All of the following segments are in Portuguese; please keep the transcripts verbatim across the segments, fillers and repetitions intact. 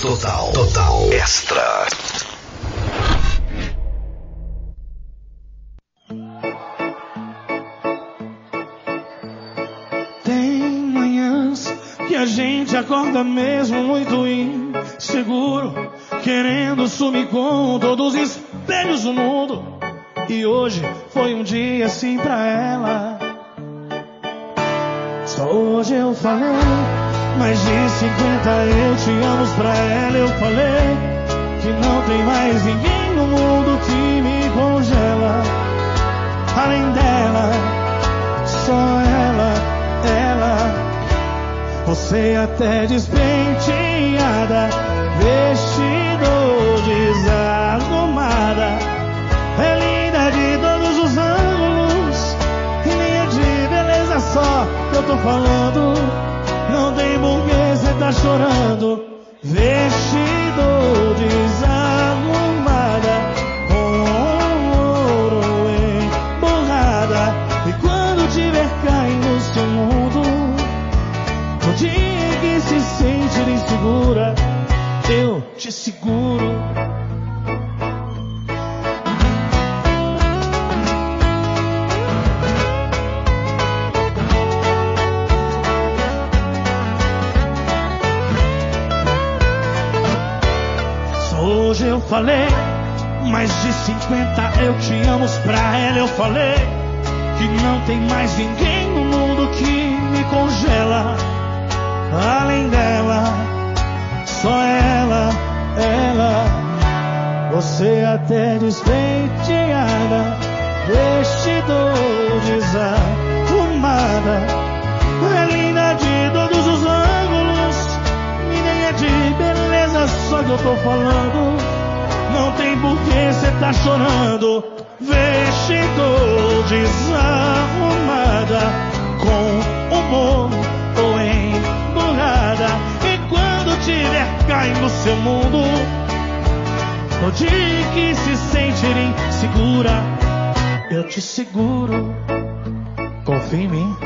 Total, total, extra. Tem manhãs que a gente acorda mesmo muito inseguro, querendo sumir com todos os espelhos do mundo. E hoje foi um dia assim pra ela. Só hoje eu falei mais de cinquenta eu te amo pra ela. Eu falei que não tem mais ninguém no mundo que me congela. Além dela, só ela, ela. Você até despenteada, vestido desarrumada, é linda de todos os ângulos, e nem é de beleza só que eu tô falando. Não tem porquê cê tá chorando. Vestido desarrumada, com ouro emborrada, e quando tiver caindo no seu mundo, no dia que se sentir insegura, eu te seguro. Hoje eu falei mais de cinquenta eu te amo pra ela. Eu falei que não tem mais ninguém no mundo que me congela. Além dela, só ela, ela. Você até despenteada, vestido desarrumada, é linda de todos os ângulos, e nem é de beleza só que eu tô falando. Não tem porquê cê tá chorando. Vestido desarrumada, com humor ou emburrada, e quando tiver caindo no seu mundo, no dia que se sentir insegura, eu te seguro. Confia em mim.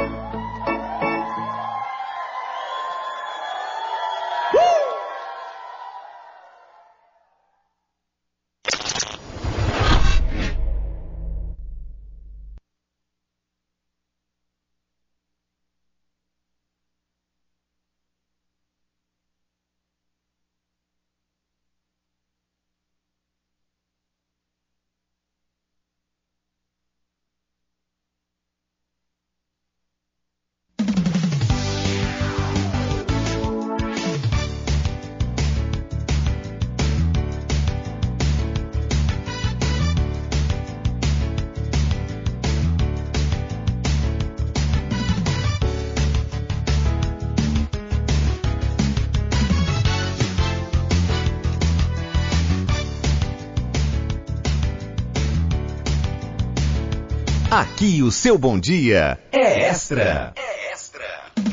Aqui o seu bom dia é Extra. É Extra.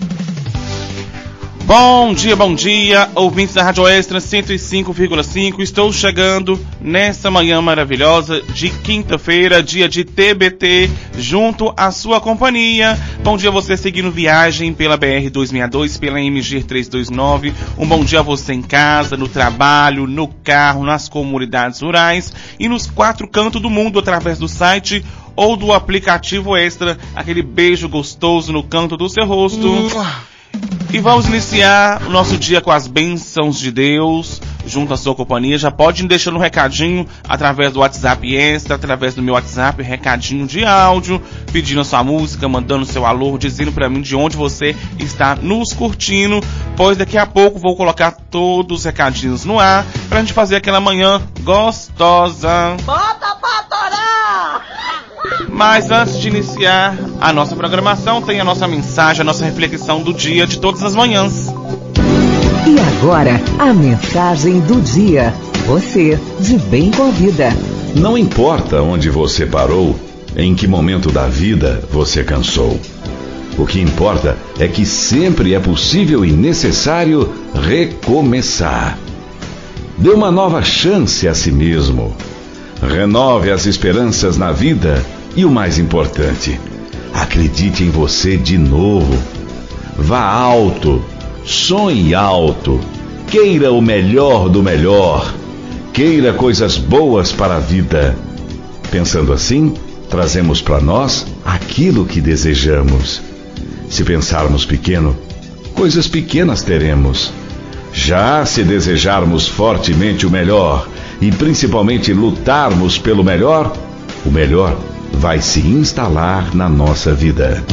Bom dia, bom dia, ouvintes da Rádio Extra cento e cinco vírgula cinco. Estou chegando nessa manhã maravilhosa de quinta-feira, dia de T B T, junto à sua companhia. Bom dia a você seguindo viagem pela B R duzentos e sessenta e dois, pela M G trezentos e vinte e nove. Um bom dia a você em casa, no trabalho, no carro, nas comunidades rurais e nos quatro cantos do mundo através do site ou do aplicativo Extra. Aquele beijo gostoso no canto do seu rosto. E vamos iniciar o nosso dia com as bênçãos de Deus, junto à sua companhia. Já pode ir deixando um recadinho através do WhatsApp Extra, através do meu WhatsApp, recadinho de áudio, pedindo a sua música, mandando seu alô, dizendo pra mim de onde você está nos curtindo, pois daqui a pouco vou colocar todos os recadinhos no ar, pra gente fazer aquela manhã gostosa. Bota pra torar! Mas antes de iniciar a nossa programação, tem a nossa mensagem, a nossa reflexão do dia de todas as manhãs. E agora, a mensagem do dia. Você, de bem com a vida. Não importa onde você parou, em que momento da vida você cansou. O que importa é que sempre é possível e necessário recomeçar. Dê uma nova chance a si mesmo. Renove as esperanças na vida e o mais importante, acredite em você de novo. Vá alto, sonhe alto, queira o melhor do melhor. Queira coisas boas para a vida. Pensando assim, trazemos para nós aquilo que desejamos. Se pensarmos pequeno, coisas pequenas teremos. Já se desejarmos fortemente o melhor e principalmente lutarmos pelo melhor, o melhor vai se instalar na nossa vida.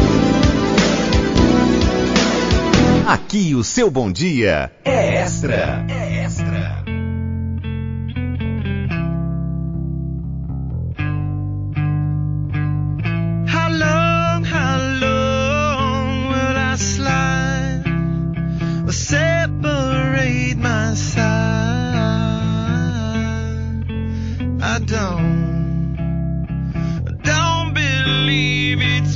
Aqui o seu bom dia é Extra. É Extra. How long, how long will I slide or separate my side? I don't, I don't believe it's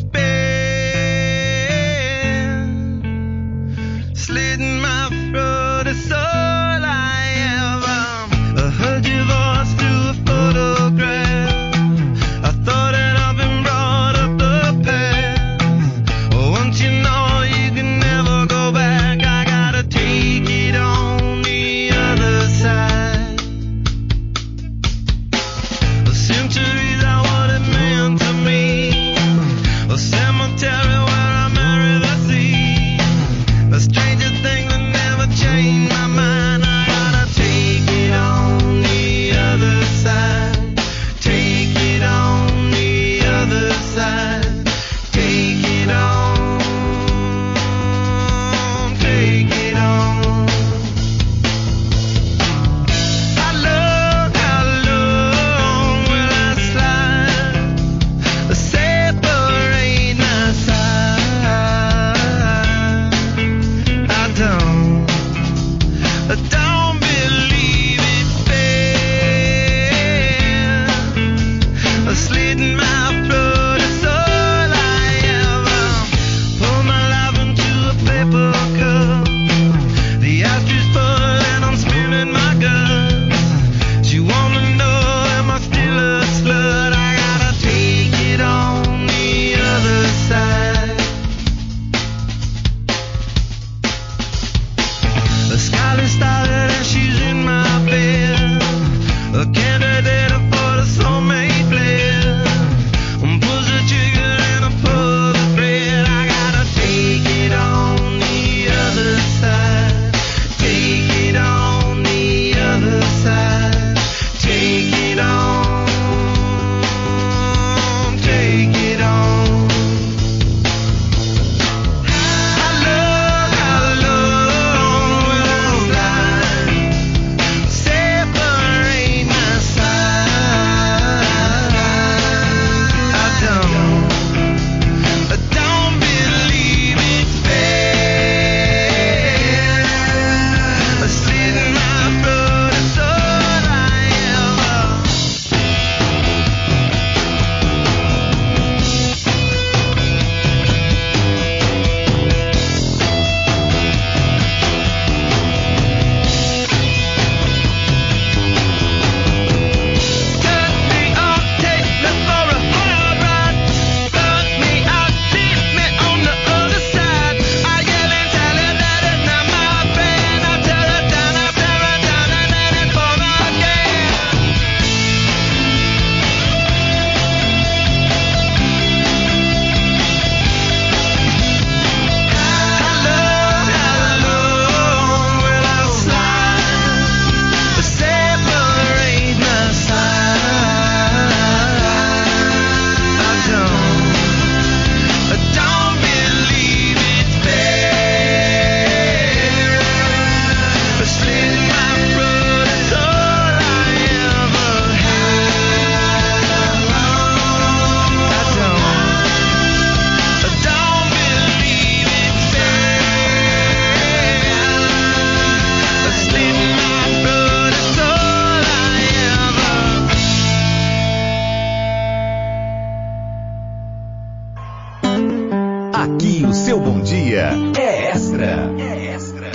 been slitting my throat. It's all I ever. I heard your voice through a photograph. I thought that I've been brought up the past. Oh, once you know you can never go back, I gotta take it on the other side. The centuries are what it meant to me. A cemetery where I marry the sea. A stranger thing that never changed my mind. I gotta take it on the other side. Take it on the other side. Take it on. Take it on. How long, how long will I slide? Separate my side. I don't, I don't believe it's fair. Slitting my throat is all I ever. Pour my life into a paper cup. The ashes full and I'm spilling my guts. She wanna know, am I still a slut? I gotta take it on the other side. The skyline started and she's in my bed. A candidate for the soulmate blend. Pulls the trigger and I pull the thread. I gotta take it on the other side. Take it on the other side. Take it on. Take it on. How long, how long will I slide? Separate my side. I don't, I don't believe it's fair. Slitting my throat is all I ever. Cut me off, take me for a hard ride. Fuck me out, leave me on the other side. I yell and tell her that it's not my friend. I tear her down, I tear her down, and then it's for again. How long, how long will I slide? Separate my side. I don't, I don't believe it's fair. Slitting my throat is all I ever had. I don't, I don't believe it's fair. Slitting my throat is all I ever. Aqui o seu bom dia é Extra. É Extra.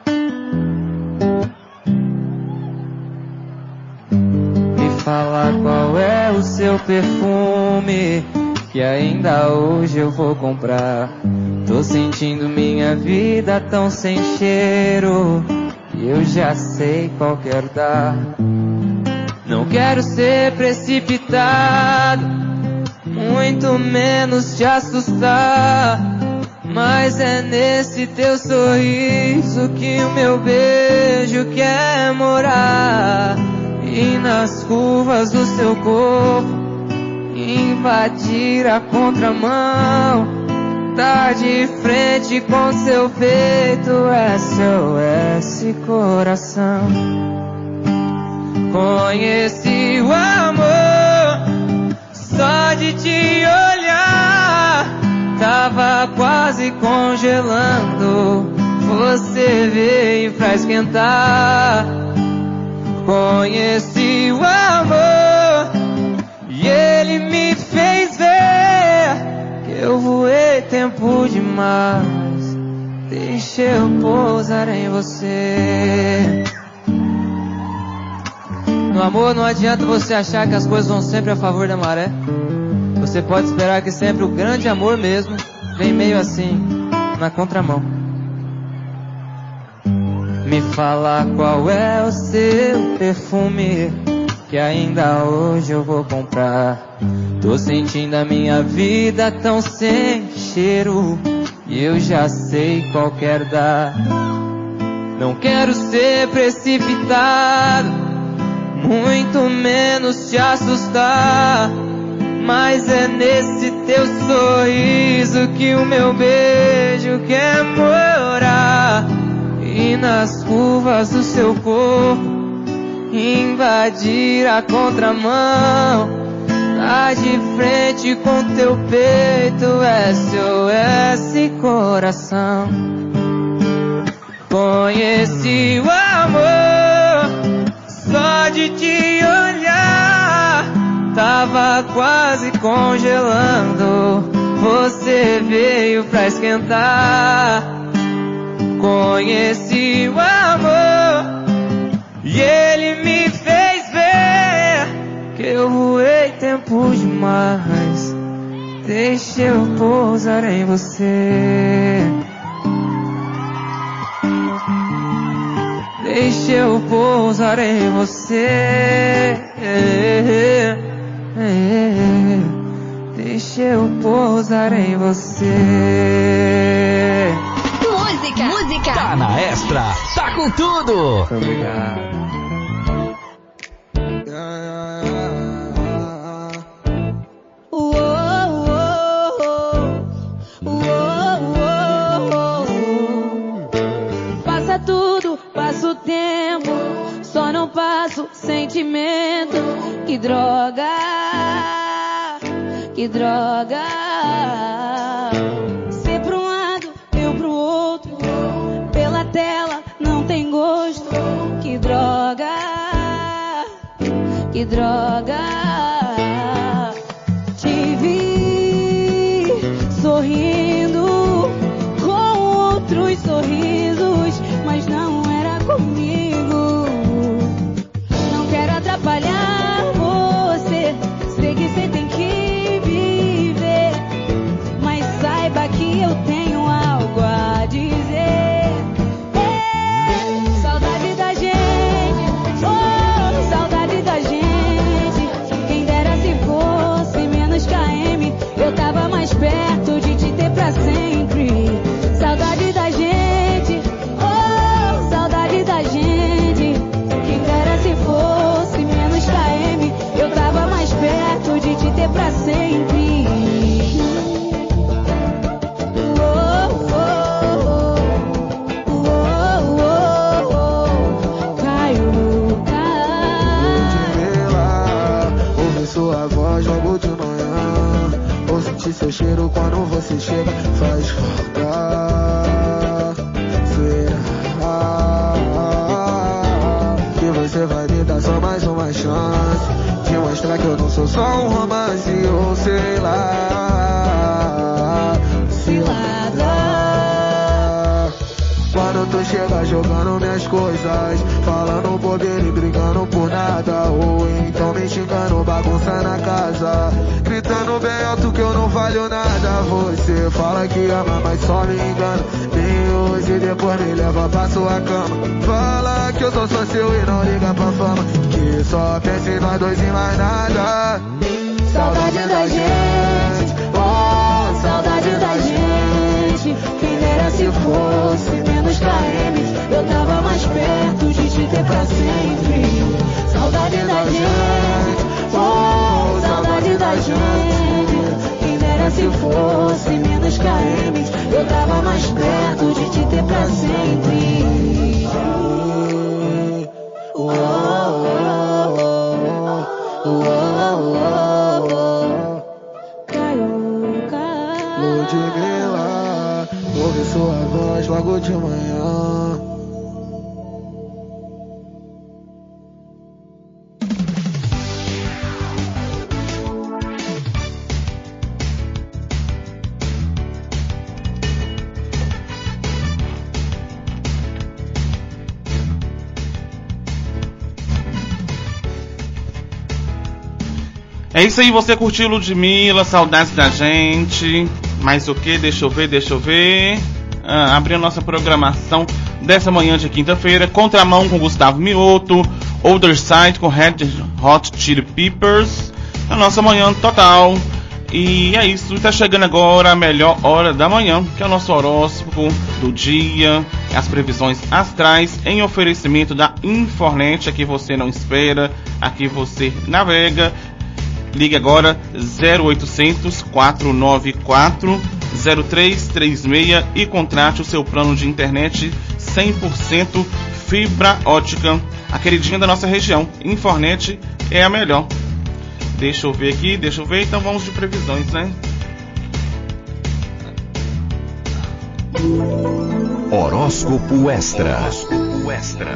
Me fala qual é o seu perfume, que ainda hoje eu vou comprar. Tô sentindo minha vida tão sem cheiro. que eu já sei qual quero dar. Não quero ser precipitado, muito menos te assustar, mas é nesse teu sorriso que o meu beijo quer morar, e nas curvas do seu corpo invadir a contramão, tá de frente com seu peito, S O S coração. Conheci o amor só de te olhar, tava quase congelando, você veio pra esquentar. Conheci o amor e ele me fez ver que eu voei tempo demais, deixa eu pousar em você. No amor não adianta você achar que as coisas vão sempre a favor da maré. Você pode esperar que sempre o grande amor mesmo vem meio assim, na contramão. Me fala qual é o seu perfume, que ainda hoje eu vou comprar. Tô sentindo a minha vida tão sem cheiro, e eu já sei qual quero dar. Não quero ser precipitado, muito menos te assustar, mas é nesse teu sorriso que o meu beijo quer morar, e nas curvas do seu corpo invadir a contramão, tá de frente com teu peito, S O S coração. Conheci o amor só de te olhar, tava quase congelando, você veio pra esquentar. Conheci o amor e ele me fez ver que eu voei tempo demais, deixa eu pousar em você. Deixa eu pousar em você. Deixa eu pousar em você. Música, música. Tá na Extra, tá com tudo. Obrigado. Passa tudo, passa o tempo, só não passo sentimento. Que droga, que droga. Ser pra um lado, eu pro outro, pela tela não tem gosto. Que droga, que droga. Te vi sorrindo com outros sorrisos, mas não era comigo. Não quero atrapalhar você, sei que você tem que viver, mas saiba que eu tenho algo a dizer. Ei, saudade da gente, oh, saudade da gente. Quem dera se fosse menos K M, eu tava mais perto de te ter pra sempre. Saudade da gente, oh, saudade da gente. Quem dera se fosse menos K M, eu tava mais perto de te ter pra sempre. Oh, oh, oh, oh, oh, oh. Caio, Vela, ouvi sua voz logo de manhã, ou sentir seu cheiro quando você chega, faz falta. Será que você vai me dar só mais uma chance de mostrar que eu não sou só um romance, ou sei lá, cilada. Quando tu chega jogando minhas coisas, falando bobeira e brigando por nada, ou então me xingando, bagunça na casa, gritando bem alto que eu não valho nada. Você fala que ama, mas só me engana, nem dois e depois me leva pra sua cama. Fala que eu sou só seu e não liga pra fama, que só pensa em nós dois e mais nada. Saudade da gente, oh, saudade da gente. Quem dera se fosse menos K M, eu tava mais perto de te ter pra sempre. Saudade da gente, oh, saudade da gente. Quem dera se fosse menos K M, eu tava mais perto de te ter pra sempre. Oh, oh, oh, oh, oh, oh. Caiu, caiu. Ludmilla, ouve sua voz logo de manhã. É isso aí, você curtiu Ludmilla, saudades da gente. Mais o que? Deixa eu ver, deixa eu ver. Ah, abrir a nossa programação dessa manhã de quinta-feira. Contramão com Gustavo Mioto. Other Side com Red Hot Chili Peppers. A nossa manhã total. E é isso, tá chegando agora a melhor hora da manhã, que é o nosso horóscopo do dia, as previsões astrais em oferecimento da Infornet. Aqui você não espera, aqui você navega. Ligue agora zero oitocentos, quatrocentos e noventa e quatro, zero três três seis e contrate o seu plano de internet cem por cento fibra ótica. A queridinha da nossa região, Infornet é a melhor. Deixa eu ver aqui, deixa eu ver, então vamos de previsões, né? Horóscopo Extra. Horóscopo Extra.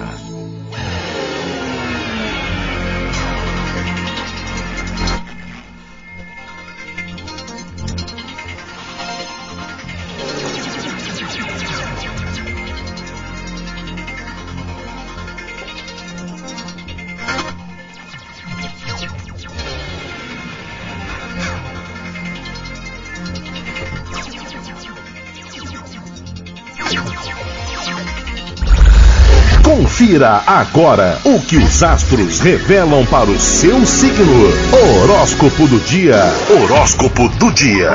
Confira agora o que os astros revelam para o seu signo. Horóscopo do dia. Horóscopo do dia.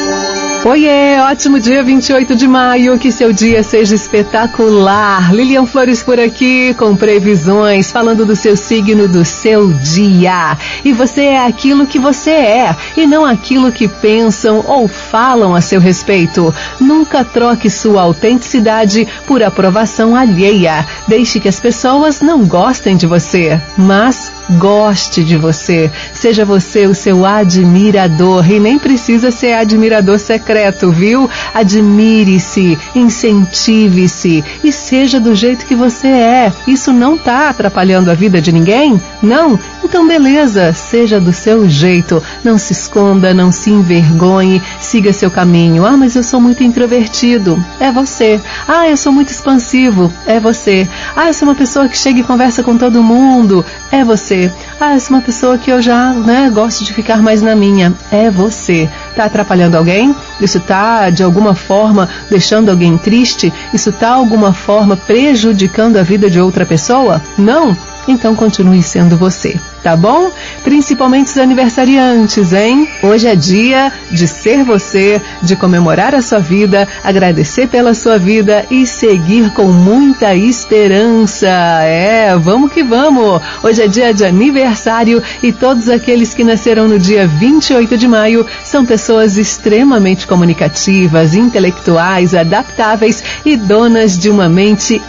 Oiê, ótimo dia vinte e oito de maio, que seu dia seja espetacular. Lilian Flores por aqui com previsões, falando do seu signo, do seu dia. E você é aquilo que você é e não aquilo que pensam ou falam a seu respeito. Nunca troque sua autenticidade por aprovação alheia. Deixe que as pessoas não gostem de você, mas goste de você. Seja você o seu admirador e nem precisa ser admirador secreto, viu? Admire-se, incentive-se e seja do jeito que você é. Isso não tá atrapalhando a vida de ninguém? Não? Então beleza, seja do seu jeito. Não se esconda, não se envergonhe, siga seu caminho. Ah, mas eu sou muito introvertido. É você. Ah, eu sou muito expansivo. É você. Ah, eu sou uma pessoa que chega e conversa com todo mundo. É você. Ah, eu sou uma pessoa que eu já, né, gosto de ficar mais na minha. É você. Tá atrapalhando alguém? Isso tá, de alguma forma, deixando alguém triste? Isso tá, de alguma forma, prejudicando a vida de outra pessoa? Não? Então continue sendo você, tá bom? Principalmente os aniversariantes, hein? Hoje é dia de ser você, de comemorar a sua vida, agradecer pela sua vida e seguir com muita esperança. É, vamos que vamos! Hoje é dia de aniversário e todos aqueles que nasceram no dia vinte e oito de maio são pessoas extremamente comunicativas, intelectuais, adaptáveis e donas de uma mente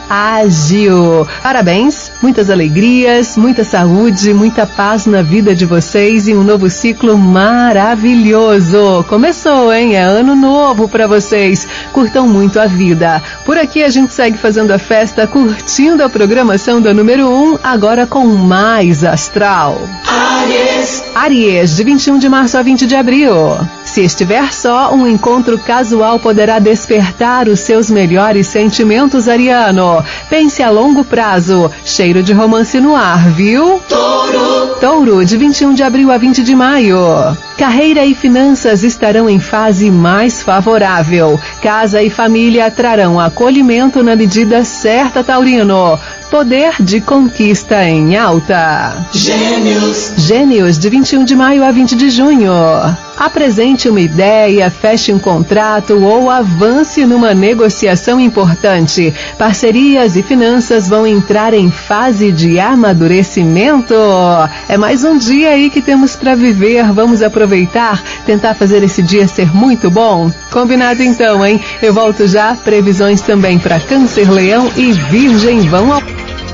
ágil. Parabéns, muitas alegrias, muita saúde, muita paz na vida de vocês e um novo ciclo maravilhoso. Começou, hein? É ano novo para vocês. Curtam muito a vida. Por aqui a gente segue fazendo a festa, curtindo a programação da número um, agora com mais astral. Áries. Áries, de vinte e um de março a vinte de abril. Se estiver só, um encontro casual poderá despertar os seus melhores sentimentos, ariano. Pense a longo prazo. Cheiro de romance no ar, viu? Touro. Touro, de vinte e um de abril a vinte de maio. Carreira e finanças estarão em fase mais favorável. Casa e família trarão acolhimento na medida certa, taurino. Poder de conquista em alta. Gêmeos. Gêmeos, de vinte e um de maio a vinte de junho. Apresente uma ideia, feche um contrato ou avance numa negociação importante. Parcerias e finanças vão entrar em fase de amadurecimento. É mais um dia aí que temos para viver. Vamos aproveitar, tentar fazer esse dia ser muito bom? Combinado então, hein? Eu volto já. Previsões também para Câncer, Leão e Virgem vão ao...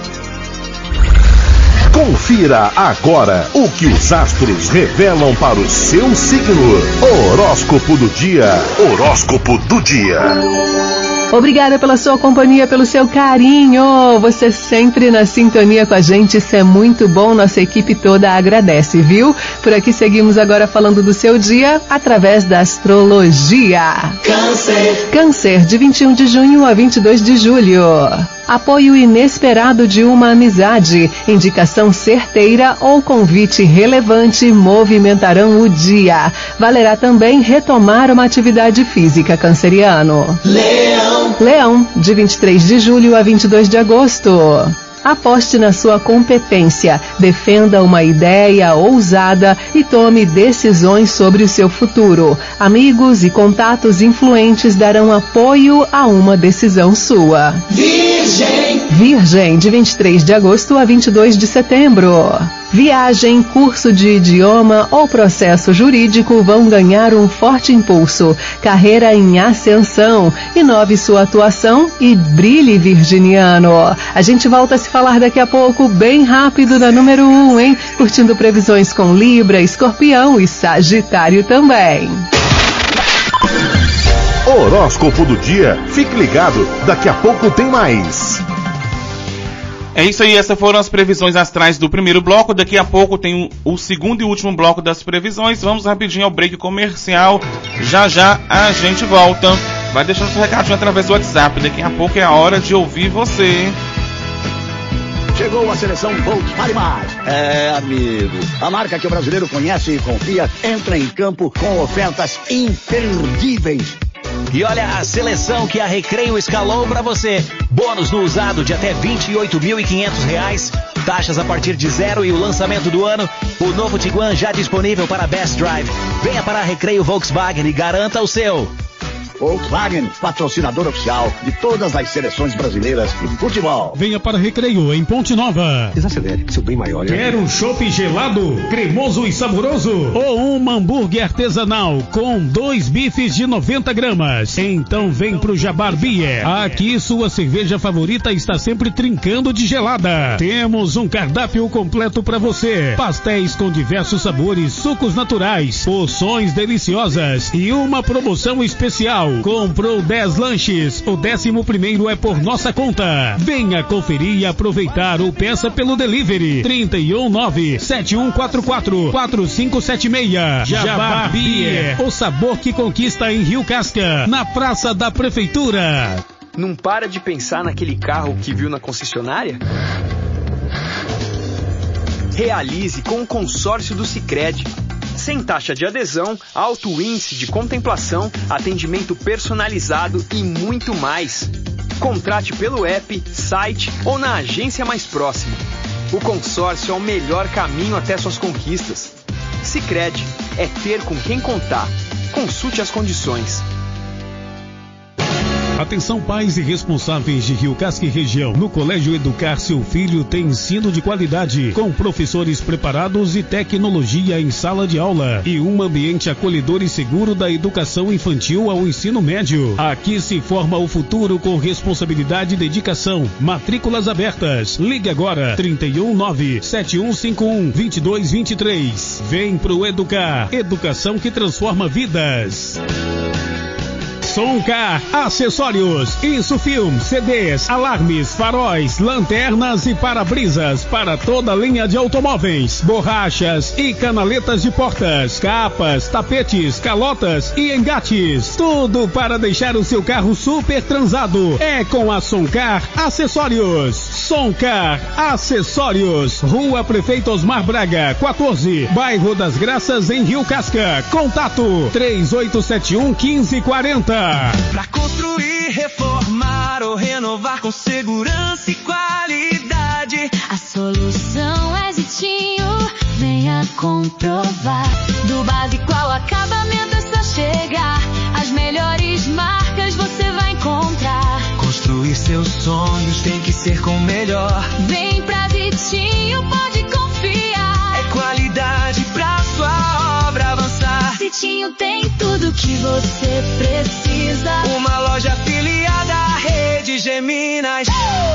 Confira agora o que os astros revelam para o seu signo. Horóscopo do dia. Horóscopo do dia. Obrigada pela sua companhia, pelo seu carinho. Você sempre na sintonia com a gente, isso é muito bom. Nossa equipe toda agradece, viu? Por aqui seguimos agora falando do seu dia através da astrologia. Câncer. Câncer, de vinte e um de junho a vinte e dois de julho. Apoio inesperado de uma amizade, indicação certeira ou convite relevante movimentarão o dia. Valerá também retomar uma atividade física, canceriano. Leão. Leão, de vinte e três de julho a vinte e dois de agosto. Aposte na sua competência, defenda uma ideia ousada e tome decisões sobre o seu futuro. Amigos e contatos influentes darão apoio a uma decisão sua. Virgem. Virgem, de vinte e três de agosto a vinte e dois de setembro. Viagem, curso de idioma ou processo jurídico vão ganhar um forte impulso. Carreira em ascensão. Inove sua atuação e brilhe, virginiano. A gente volta a se falar daqui a pouco, bem rápido, na número um, hein? Curtindo previsões com Libra, Escorpião e Sagitário também. Horóscopo do dia. Fique ligado, daqui a pouco tem mais. É isso aí, essas foram as previsões astrais do primeiro bloco. Daqui a pouco tem o, o segundo e último bloco das previsões. Vamos rapidinho ao break comercial. Já já a gente volta. Vai deixando seu recadinho através do WhatsApp. Daqui a pouco é a hora de ouvir você. Chegou a seleção Volkswagen Mais. É, amigo, a marca que o brasileiro conhece e confia entra em campo com ofertas imperdíveis. E olha a seleção que a Recreio escalou para você. Bônus no usado de até vinte e oito mil e quinhentos reais. Taxas a partir de zero e o lançamento do ano. O novo Tiguan já disponível para Best Drive. Venha para a Recreio Volkswagen e garanta o seu. Volkswagen, patrocinador oficial de todas as seleções brasileiras de futebol. Venha para Recreio em Ponte Nova. Desacelere, seu bem maior. Quer um chopp gelado, cremoso e saboroso? Ou um hambúrguer artesanal com dois bifes de noventa gramas? Então vem pro Jabar Beer. Aqui sua cerveja favorita está sempre trincando de gelada. Temos um cardápio completo para você. Pastéis com diversos sabores, sucos naturais, porções deliciosas e uma promoção especial. Comprou dez lanches, o décimo primeiro é por nossa conta. Venha conferir e aproveitar ou peça pelo delivery trinta e um nove sete um quatro quatro quatro cinco sete seis. Jabá Beer, o sabor que conquista em Rio Casca, na Praça da Prefeitura. Não para de pensar naquele carro que viu na concessionária? Realize com o consórcio do Sicredi. Sem taxa de adesão, alto índice de contemplação, atendimento personalizado e muito mais. Contrate pelo app, site ou na agência mais próxima. O consórcio é o melhor caminho até suas conquistas. Sicredi é ter com quem contar. Consulte as condições. Atenção pais e responsáveis de Rio Casca e região. No Colégio Educar seu filho tem ensino de qualidade, com professores preparados e tecnologia em sala de aula e um ambiente acolhedor e seguro da educação infantil ao ensino médio. Aqui se forma o futuro com responsabilidade e dedicação. Matrículas abertas. Ligue agora trinta e um nove sete um cinco um dois dois dois três. Vem pro Educar. Educação que transforma vidas. Soncar Acessórios, Insufilm, C Ds, alarmes, faróis, lanternas e para-brisas para toda a linha de automóveis, borrachas e canaletas de portas, capas, tapetes, calotas e engates. Tudo para deixar o seu carro super transado. É com a Soncar Acessórios. Soncar Acessórios, Rua Prefeito Osmar Braga, quatorze, Bairro das Graças, em Rio Casca. Contato três oito sete um, um cinco quatro zero. Pra construir, reformar ou renovar com segurança e qualidade, a solução é Zitinho, venha comprovar. Do básico ao acabamento é só chegar, as melhores marcas você vai encontrar. Construir seus sonhos tem que ser com o melhor. Vem pra Zitinho, pode confiar. É qualidade pra sua obra avançar. Zitinho tem tudo que você precisa. Uma loja afiliada à rede Geminas.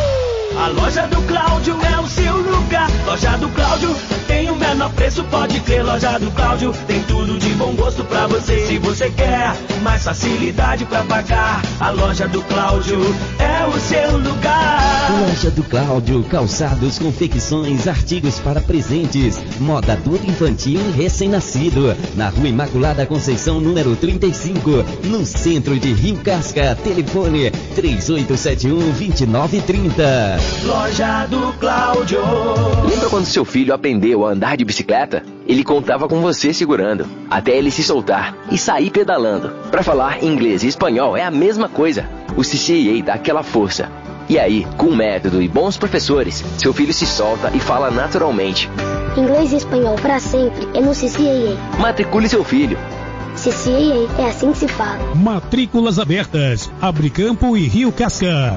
A loja do Cláudio é o seu lugar. Loja do Cláudio tem o menor preço, pode crer. Loja do Cláudio tem tudo de bom gosto pra você. Se você quer mais facilidade pra pagar, a loja do Cláudio é o seu lugar. Loja do Cláudio, calçados, confecções, artigos para presentes, moda adulto, infantil e recém-nascido. Na Rua Imaculada Conceição, número trinta e cinco, no centro de Rio Casca. Telefone três oito sete um, dois nove três zero. Loja do Cláudio. Lembra quando seu filho aprendeu a andar de bicicleta? Ele contava com você segurando, até ele se soltar e sair pedalando. Para falar inglês e espanhol é a mesma coisa. O C C A dá aquela força. E aí, com método e bons professores, seu filho se solta e fala naturalmente. Inglês e espanhol para sempre é no C C A. Matricule seu filho. C C A é assim que se fala. Matrículas abertas, Abricampo e Rio Casca.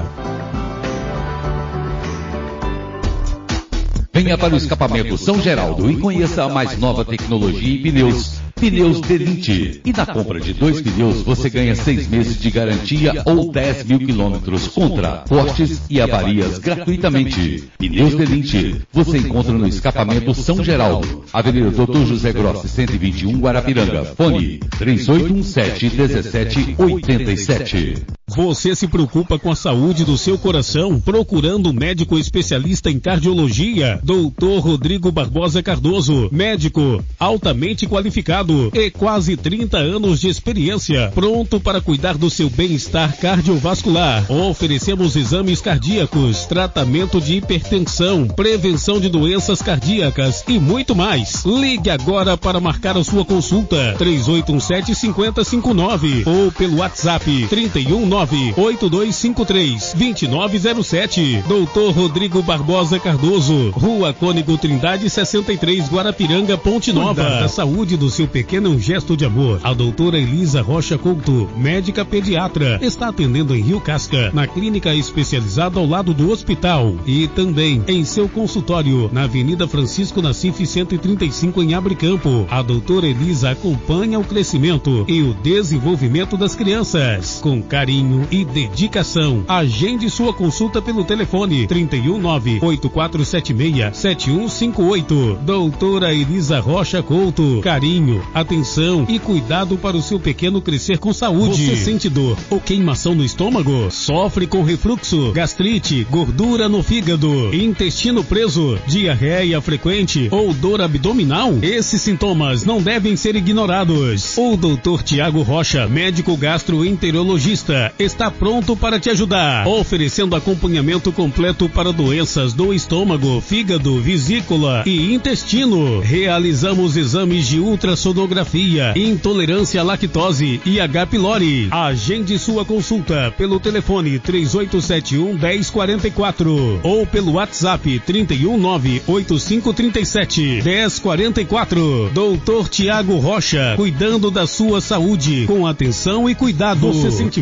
Venha para o escapamento São Geraldo e conheça a mais nova tecnologia em pneus. Pneus Delinte. E na compra de dois pneus você ganha seis meses de garantia ou dez mil quilômetros contra cortes e avarias gratuitamente. Pneus Delinte. Você encontra no escapamento São Geraldo, Avenida Doutor José Grossi, cento e vinte e um, Guarapiranga. Fone três oito um sete, um sete oito sete. Você se preocupa com a saúde do seu coração, procurando um médico especialista em cardiologia? doutor Rodrigo Barbosa Cardoso, médico altamente qualificado e quase trinta anos de experiência, pronto para cuidar do seu bem-estar cardiovascular. Oferecemos exames cardíacos, tratamento de hipertensão, prevenção de doenças cardíacas e muito mais. Ligue agora para marcar a sua consulta, três oito um sete, cinco zero cinco nove ou pelo WhatsApp trinta e um, nove oito dois cinco três, dois nove zero sete. doutor Rodrigo Barbosa Cardoso, Rua Cônego Trindade sessenta e três, Guarapiranga, Ponte Nova. Cuidar da saúde do seu pequeno é um gesto de amor. A doutora Elisa Rocha Couto, médica pediatra, está atendendo em Rio Casca, na clínica especializada ao lado do hospital e também em seu consultório na Avenida Francisco Nassif cento e trinta e cinco, em Abricampo. A doutora Elisa acompanha o crescimento e o desenvolvimento das crianças com carinho e dedicação. Agende sua consulta pelo telefone trinta e um, nove oito quatro sete seis, sete um cinco oito. Doutora Elisa Rocha Couto, carinho, atenção e cuidado para o seu pequeno crescer com saúde. Você sente dor ou queimação no estômago? Sofre com refluxo, gastrite, gordura no fígado, intestino preso, diarreia frequente ou dor abdominal? Esses sintomas não devem ser ignorados. O doutor Tiago Rocha, médico gastroenterologista, está pronto para te ajudar, oferecendo acompanhamento completo para doenças do estômago, fígado, vesícula e intestino. Realizamos exames de ultrassonografia, intolerância à lactose e H. pylori. Agende sua consulta pelo telefone três oito sete um, um zero quatro quatro ou pelo WhatsApp trinta e um, nove oito cinco três sete, um zero quatro quatro. doutor Tiago Rocha, cuidando da sua saúde com atenção e cuidado. Você sente falta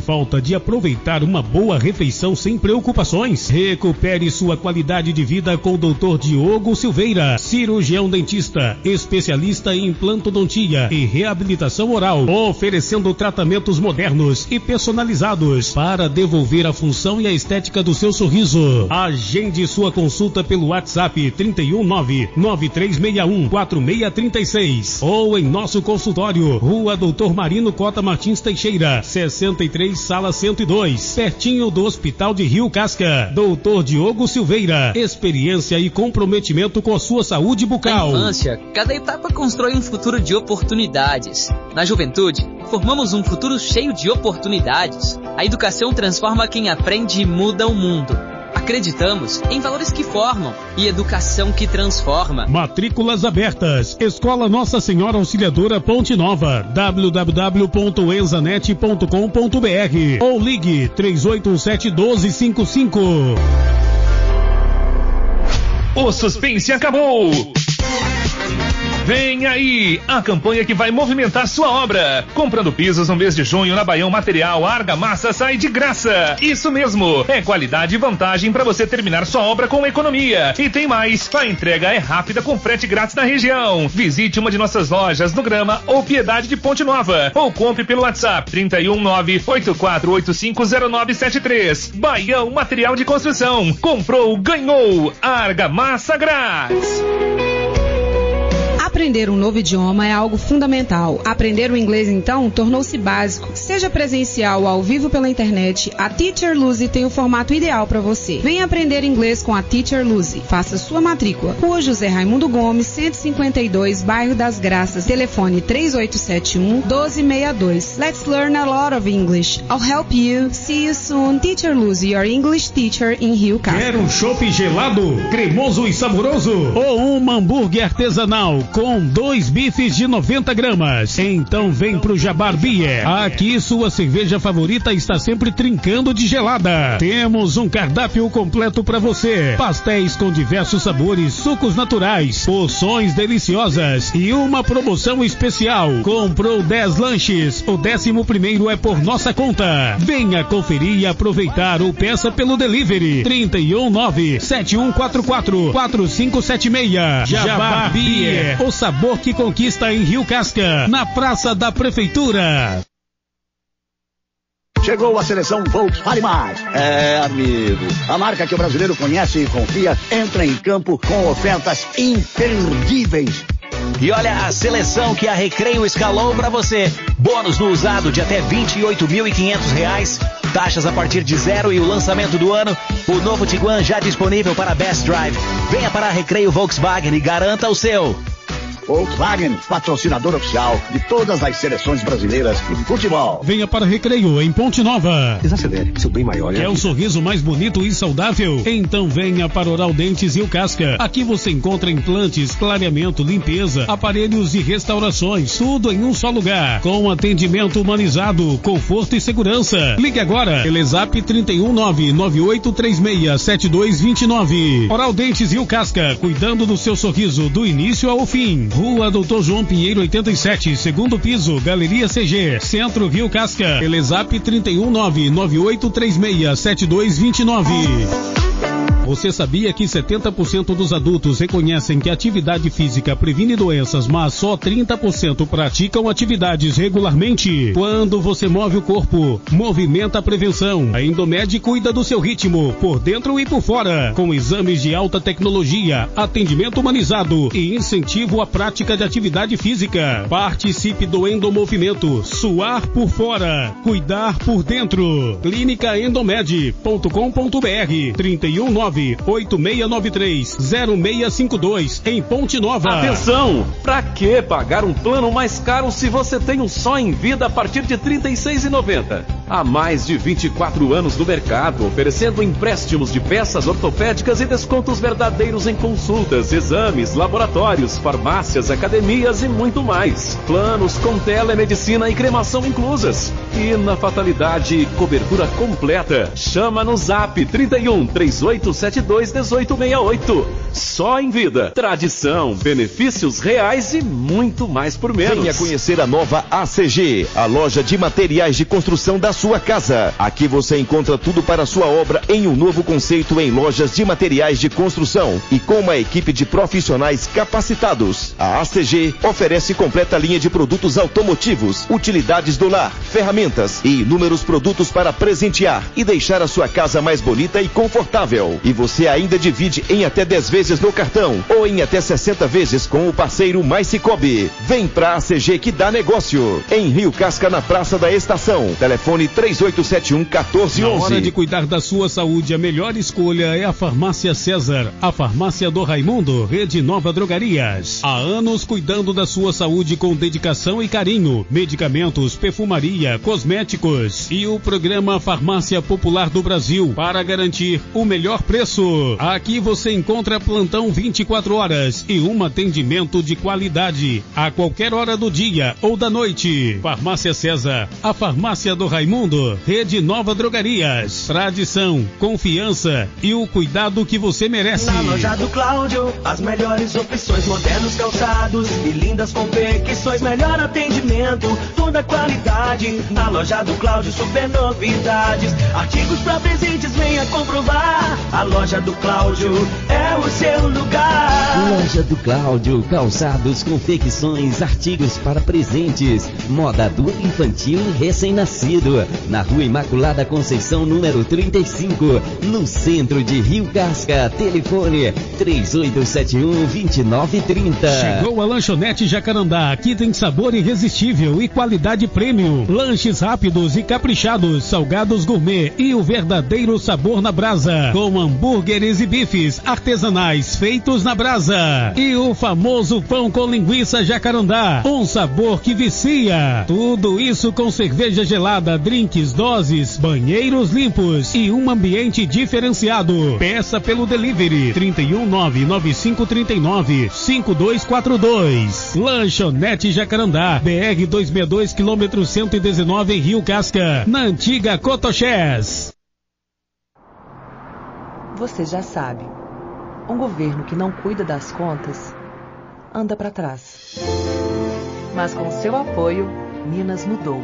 de aproveitar uma boa refeição sem preocupações? Recupere sua qualidade de vida com o doutor Diogo Silveira, cirurgião dentista, especialista em implantodontia e reabilitação oral, oferecendo tratamentos modernos e personalizados para devolver a função e a estética do seu sorriso. Agende sua consulta pelo WhatsApp trinta e um nove nove três seis um quatro seis três seis ou em nosso consultório, Rua Doutor Marino Cota Martins Teixeira, sessenta e três, sala cento e dois, pertinho do Hospital de Rio Casca. doutor Diogo Silveira, experiência e comprometimento com a sua saúde bucal. Na infância, cada etapa constrói um futuro de oportunidades. Na juventude, formamos um futuro cheio de oportunidades. A educação transforma quem aprende e muda o mundo. Acreditamos em valores que formam e educação que transforma. Matrículas abertas. Escola Nossa Senhora Auxiliadora Ponte Nova. w w w ponto enzanet ponto com ponto b r ou ligue três oito um sete um dois cinco cinco. O suspense acabou! Vem aí, a campanha que vai movimentar sua obra. Comprando pisos no mês de junho na Baião Material, a argamassa sai de graça. Isso mesmo, é qualidade e vantagem para você terminar sua obra com economia. E tem mais, a entrega é rápida com frete grátis na região. Visite uma de nossas lojas no Grama ou Piedade de Ponte Nova. Ou compre pelo WhatsApp trinta e um nove oito quatro oito cinco zero nove sete três. Baião Material de Construção. Comprou, ganhou. Argamassa grátis. Aprender um novo idioma é algo fundamental. Aprender o inglês, então, tornou-se básico. Seja presencial ou ao vivo pela internet, a Teacher Luzy tem o formato ideal para você. Venha aprender inglês com a Teacher Luzy. Faça sua matrícula. Rua José Raimundo Gomes, cento e cinquenta e dois, Bairro das Graças. Telefone três oito sete um, um dois seis dois. Let's learn a lot of English. I'll help you. See you soon. Teacher Luzy, your English teacher in Rio Casca. Quer um chopp gelado, cremoso e saboroso? Ou um hambúrguer artesanal com dois bifes de noventa gramas? Então vem pro Jabar Beer. Aqui sua cerveja favorita está sempre trincando de gelada. Temos um cardápio completo para você. Pastéis com diversos sabores, sucos naturais, porções deliciosas e uma promoção especial. Comprou dez lanches, o décimo primeiro é por nossa conta. Venha conferir e aproveitar ou peça pelo delivery. trinta e um nove sete um quatro quatro quatro cinco sete seis. Jabar Beer. O sabor que conquista em Rio Casca, na Praça da Prefeitura. Chegou a seleção Volkswagen Mais. É, amigo, a marca que o brasileiro conhece e confia entra em campo com ofertas imperdíveis. E olha a seleção que a Recreio escalou para você. Bônus no usado de até vinte e oito mil e quinhentos reais. Taxas a partir de zero e o lançamento do ano. O novo Tiguan já disponível para Best Drive. Venha para a Recreio Volkswagen e garanta o seu. Volkswagen, patrocinador oficial de todas as seleções brasileiras de futebol. Venha para Recreio, em Ponte Nova. Desacelere, seu bem maior. Quer o sorriso mais bonito e saudável? Então venha para Oral Dentes Rio Casca. Aqui você encontra implantes, clareamento, limpeza, aparelhos e restaurações. Tudo em um só lugar. Com atendimento humanizado, conforto e segurança. Ligue agora. Telezap trinta e um nove nove oito três seis sete dois dois nove. Oral Dentes Rio Casca, cuidando do seu sorriso do início ao fim. Rua Doutor João Pinheiro oitenta e sete, segundo piso, Galeria C G, Centro Rio Casca. Telezap trinta e um nove nove oito três seis sete dois dois nove. Você sabia que setenta por cento dos adultos reconhecem que a atividade física previne doenças, mas só trinta por cento praticam atividades regularmente? Quando você move o corpo, movimenta a prevenção. A Endomed cuida do seu ritmo, por dentro e por fora, com exames de alta tecnologia, atendimento humanizado e incentivo à prática de atividade física. Participe do Endomovimento. Suar por fora, cuidar por dentro. clínica endomed ponto com ponto b r. trinta e um nove oito seis nove três zero seis cinco dois em Ponte Nova. Atenção! Pra que pagar um plano mais caro se você tem um só em vida a partir de trinta e seis reais e noventa centavos? Há mais de vinte e quatro anos no mercado, oferecendo empréstimos de peças ortopédicas e descontos verdadeiros em consultas, exames, laboratórios, farmácias, academias e muito mais. Planos com telemedicina e cremação inclusas. E na fatalidade, cobertura completa. Chama no Zap trinta e um, três oito sete dois, um oito seis oito. Só em Vida. Tradição, benefícios reais e muito mais por menos. Venha conhecer a nova A C G, a loja de materiais de construção da sua casa. Aqui você encontra tudo para a sua obra em um novo conceito em lojas de materiais de construção e com uma equipe de profissionais capacitados. A A C G oferece completa linha de produtos automotivos, utilidades do lar, ferramentas e inúmeros produtos para presentear e deixar a sua casa mais bonita e confortável. E você ainda divide em até dez vezes no cartão ou em até sessenta vezes com o parceiro Mais Cicobi. Vem pra A C G que dá negócio. Em Rio Casca, na Praça da Estação. Telefone três oito sete um, um quatro um um. Na hora de cuidar da sua saúde, a melhor escolha é a Farmácia César, a farmácia do Raimundo, Rede Nova Drogarias. Há anos cuidando da sua saúde com dedicação e carinho. Medicamentos, perfumaria, cosméticos e o programa Farmácia Popular do Brasil para garantir o melhor preço. Aqui você encontra plantão vinte e quatro horas e um atendimento de qualidade a qualquer hora do dia ou da noite. Farmácia César, a farmácia do Raimundo, Rede Nova Drogarias. Tradição, confiança e o cuidado que você merece. Na loja do Cláudio, as melhores opções, modernos calçados e lindas confecções, melhor atendimento, toda qualidade. Na loja do Cláudio, super novidades, artigos para presentes, venha comprovar. A loja do Cláudio é o seu lugar. Loja do Cláudio, calçados, confecções, artigos para presentes, moda adulto, infantil e recém-nascido. Na Rua Imaculada Conceição, número trinta e cinco, no centro de Rio Casca. Telefone três oito sete um, dois nove três zero. Chegou a Lanchonete Jacarandá. Aqui tem sabor irresistível e qualidade premium. Lanches rápidos e caprichados, salgados gourmet e o verdadeiro sabor na brasa, com hambúrgueres e bifes artesanais feitos na brasa. E o famoso pão com linguiça Jacarandá, um sabor que vicia. Tudo isso com cerveja gelada, drinks, doses, banheiros limpos e um ambiente diferenciado. Peça pelo delivery trinta e um, nove nove cinco trinta e nove, cinco dois quatro dois. Lanchonete Jacarandá, B R duzentos e sessenta e dois, quilômetro cento e dezenove, em Rio Casca, na antiga Cotoxés. Você já sabe, um governo que não cuida das contas anda para trás. Mas com seu apoio, Minas mudou.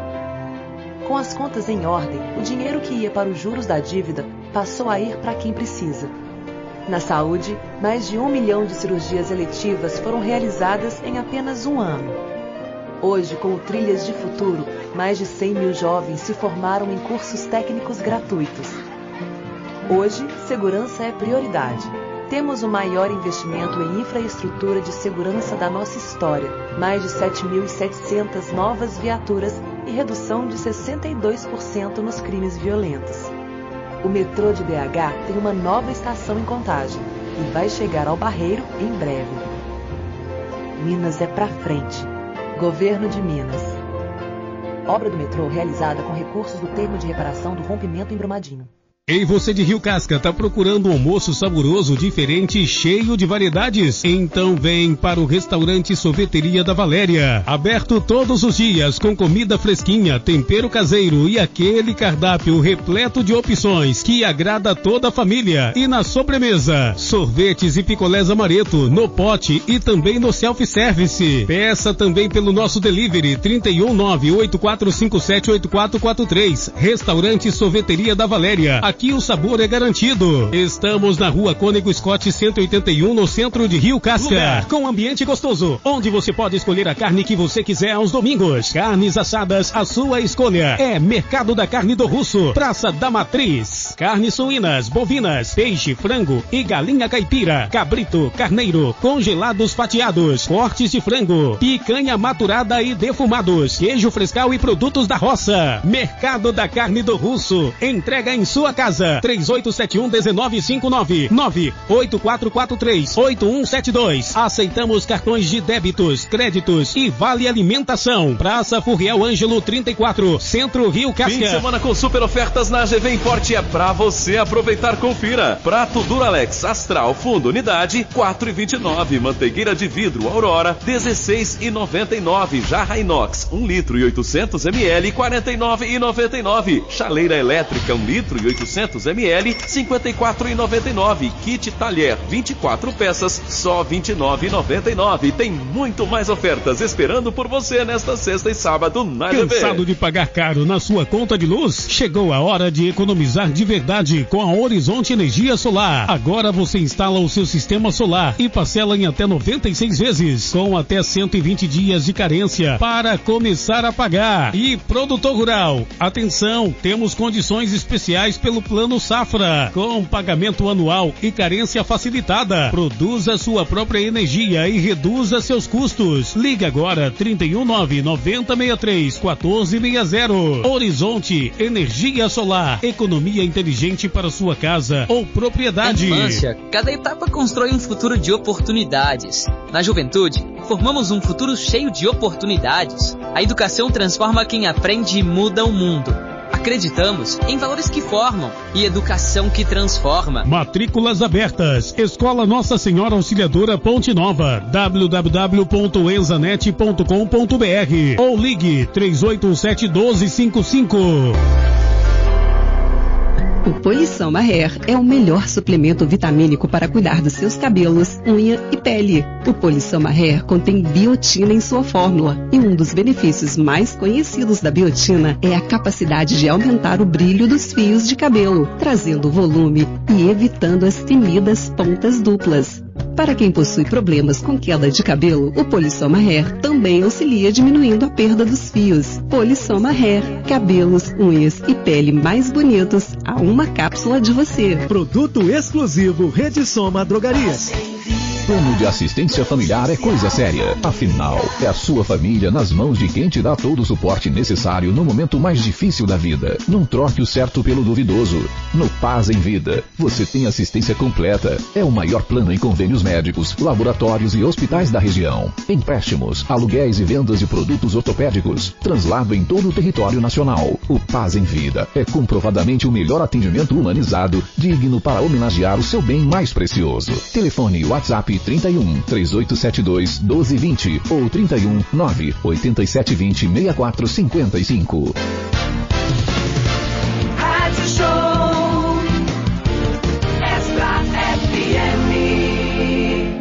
Com as contas em ordem, o dinheiro que ia para os juros da dívida passou a ir para quem precisa. Na saúde, mais de um milhão de cirurgias eletivas foram realizadas em apenas um ano. Hoje, com o Trilhas de Futuro, mais de cem mil jovens se formaram em cursos técnicos gratuitos. Hoje, segurança é prioridade. Temos o maior investimento em infraestrutura de segurança da nossa história, mais de sete mil e setecentas novas viaturas e redução de sessenta e dois por cento nos crimes violentos. O metrô de B H tem uma nova estação em Contagem e vai chegar ao Barreiro em breve. Minas é pra frente. Governo de Minas. Obra do metrô realizada com recursos do termo de reparação do rompimento em Brumadinho. Ei, você de Rio Casca, tá procurando um almoço saboroso, diferente e cheio de variedades? Então vem para o restaurante Sorveteria da Valéria. Aberto todos os dias, com comida fresquinha, tempero caseiro e aquele cardápio repleto de opções que agrada toda a família. E na sobremesa, sorvetes e picolés amareto, no pote e também no self-service. Peça também pelo nosso delivery trinta e um, nove oito quatro cinco sete oito quatro quatro três. Restaurante Sorveteria da Valéria. Aqui o sabor é garantido. Estamos na Rua Cônego Scott cento e oitenta e um, no centro de Rio Casca. Lugar com ambiente gostoso, onde você pode escolher a carne que você quiser aos domingos. Carnes assadas, a sua escolha. É Mercado da Carne do Russo, Praça da Matriz. Carnes suínas, bovinas, peixe, frango e galinha caipira, cabrito, carneiro, congelados fatiados, cortes de frango, picanha maturada e defumados, queijo frescal e produtos da roça. Mercado da Carne do Russo. Entrega em sua casa. três oito sete um, um nove cinco nove, nove oito quatro quatro três, oito um sete dois. Aceitamos cartões de débitos, créditos e vale alimentação. Praça Furriel Ângelo trinta e quatro, Centro Rio Casca. Fim de semana com super ofertas na A G V Import é pra você aproveitar. Confira. Prato Duralex Astral Fundo Unidade quatro e vinte e nove. Manteigueira de vidro Aurora dezesseis e noventa e nove. Jarra inox um litro e oitocentos mililitros quarenta e nove e noventa e nove. Chaleira elétrica um litro e oitocentos oitocentos mililitros, cinquenta e quatro reais e noventa e nove centavos. Kit talher, vinte e quatro peças, só vinte e nove reais e noventa e nove centavos. Tem muito mais ofertas esperando por você nesta sexta e sábado na G V. Cansado de pagar caro na sua conta de luz? Chegou a hora de economizar de verdade com a Horizonte Energia Solar. Agora você instala o seu sistema solar e parcela em até noventa e seis vezes, com até cento e vinte dias de carência para começar a pagar. E produtor rural, atenção, temos condições especiais pelo Plano Safra, com pagamento anual e carência facilitada. Produza sua própria energia e reduza seus custos. Liga agora trinta e um nove noventa sessenta e três quatorze sessenta. Horizonte Energia Solar, economia inteligente para sua casa ou propriedade. Na infância, cada etapa constrói um futuro de oportunidades. Na juventude, formamos um futuro cheio de oportunidades. A educação transforma quem aprende e muda o mundo. Acreditamos em valores que formam e educação que transforma. Matrículas abertas. Escola Nossa Senhora Auxiliadora Ponte Nova. w w w ponto enzanet ponto com ponto b r ou ligue três oito sete um dois cinco cinco. O Polissoma Hair é o melhor suplemento vitamínico para cuidar dos seus cabelos, unha e pele. O Polissoma Hair contém biotina em sua fórmula e um dos benefícios mais conhecidos da biotina é a capacidade de aumentar o brilho dos fios de cabelo, trazendo volume e evitando as temidas pontas duplas. Para quem possui problemas com queda de cabelo, o Polissoma Hair também auxilia diminuindo a perda dos fios. Polissoma Hair, cabelos, unhas e pele mais bonitos a uma cápsula de você. Produto exclusivo Rede Soma Drogarias. Plano de assistência familiar é coisa séria. Afinal, é a sua família nas mãos de quem te dá todo o suporte necessário no momento mais difícil da vida. Não troque o certo pelo duvidoso. No Paz em Vida, você tem assistência completa. É o maior plano em convênios médicos, laboratórios e hospitais da região. Empréstimos, aluguéis e vendas de produtos ortopédicos. Translado em todo o território nacional. O Paz em Vida é comprovadamente o melhor atendimento humanizado, digno para homenagear o seu bem mais precioso. Telefone WhatsApp trinta e um, três oito sete dois, um dois dois zero ou trinta e um, nove oito sete dois zero, seis quatro cinco cinco. Rádio Show Extra F M.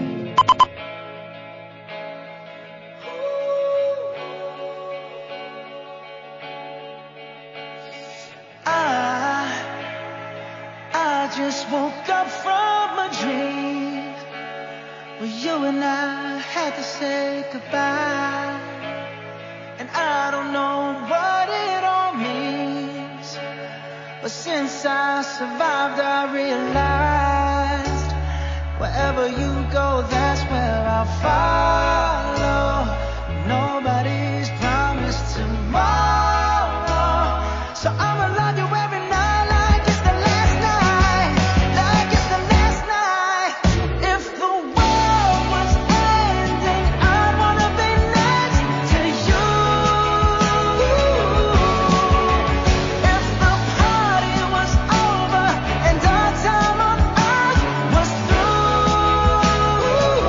I, I just woke up from a dream. Well, you and I had to say goodbye, and I don't know what it all means, but since I survived I realized wherever you go, that's where I'll follow. Nobody's promised tomorrow, so I'ma love you every night like it's the last night, like it's the last night. If the world was ending, I wanna be next to you. If the party was over and our time on earth was through,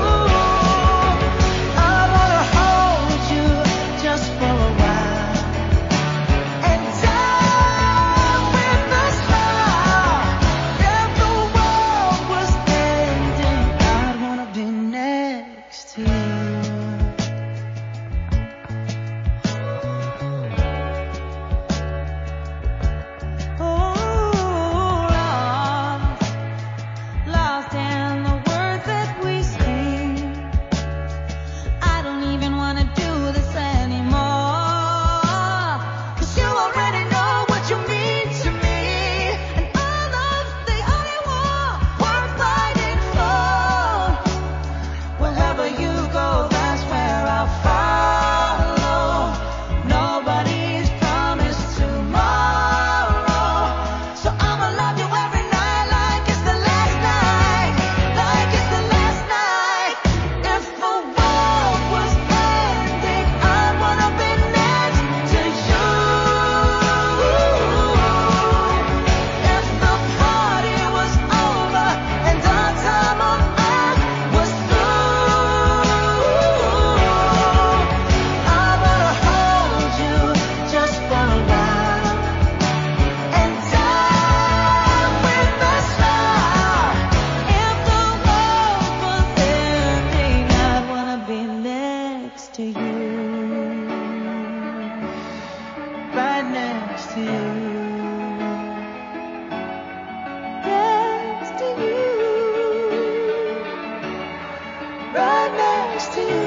right next to you.